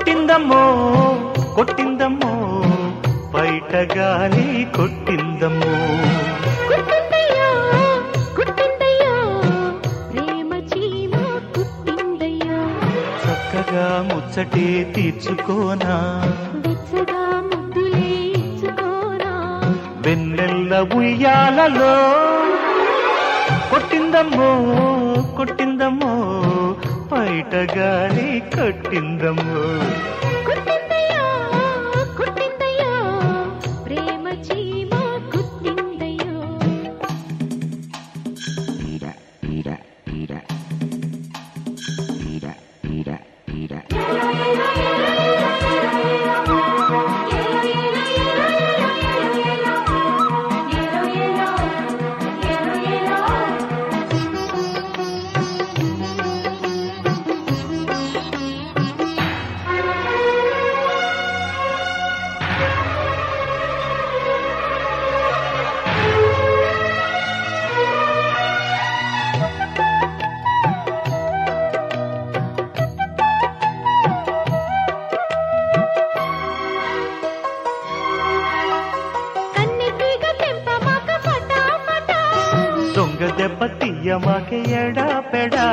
కొట్టిందమ్మో కొట్టిందమ్మో బయట గాలి కొట్టిందమ్మో కుట్టిందయ్యో కుట్టిందయ్యో ప్రేమ చీమ కుట్టిందయ్యో చక్కగా ముచ్చటే తీర్చుకోనా వెచ్చగా ముద్దులే ఇచ్చుకోనా వెన్నెల్ల ఉయ్యాలలో కొట్టిందమ్మో కొట్టిందమ్మో బయట గాలి కొట్టిందమ్మో కుట్టిందయ్యో కుట్టిందయ్యో ప్రేమ చీమ కుట్టిందయ్యో దొంగ దెబ్బ తీయమాకే ఎడా పెడా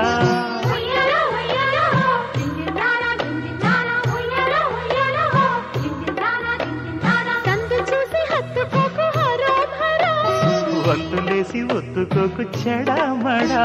వంతులేసి ఒత్తుకోకు చెడామడా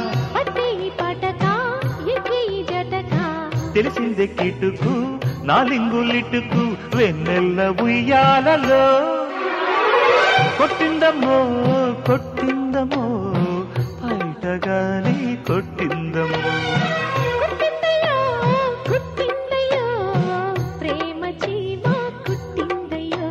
తెలిసిందే కిటుకు నాలింగులిటుకు వెన్నెల్ల ఉయ్యాలలో కొట్టిందమ్మో కొట్టిందమ్మో బయట గాలి కొట్టిందమ్మో కుట్టిందయ్యో కుట్టిందయ్యో ప్రేమ చీమ కుట్టిందయ్యో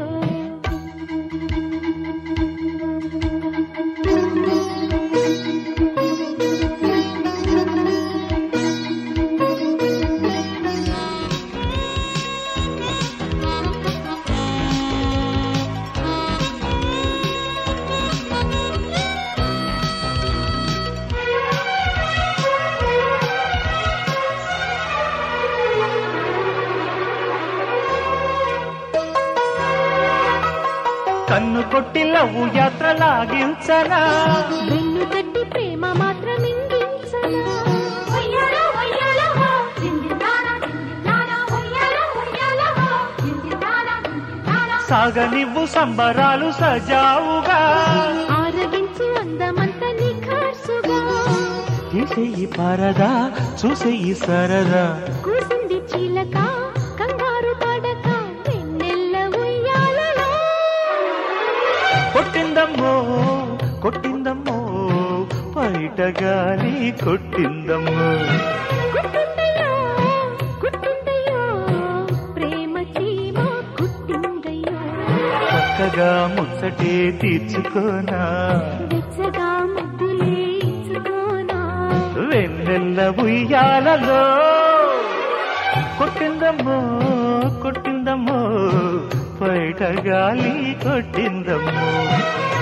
కన్ను కొట్టి లవ్వు యాత్ర లాగించనా వెన్ను తట్టి ప్రేమ మాత్రం ఇంగించనా సాగనివ్వు సంబరాలు సజావుగా ఆరగించు అందమంత నిఖార్సుగా తీసేయి పరదా చూసేయి సరదా కూసింది చీలక కంగారు పడక వెన్నెల్ల ఉయ్యాలలో కొట్టిందమ్మో కొట్టిందమ్మో బయట గాలి కొట్టిందమ్మో కుట్టిందయ్యో కుట్టిందయ్యో ప్రేమ చీమ కుట్టిందయ్యో చక్కగా ముచ్చటే తీర్చుకోనా వెచ్చగా ముద్దులే ఇచ్చుకోనా వెన్నెల్ల ఉయ్యాలలో కొట్టిందమ్మో కొట్టిందమ్మో బయట గాలి కొట్టిందమ్మో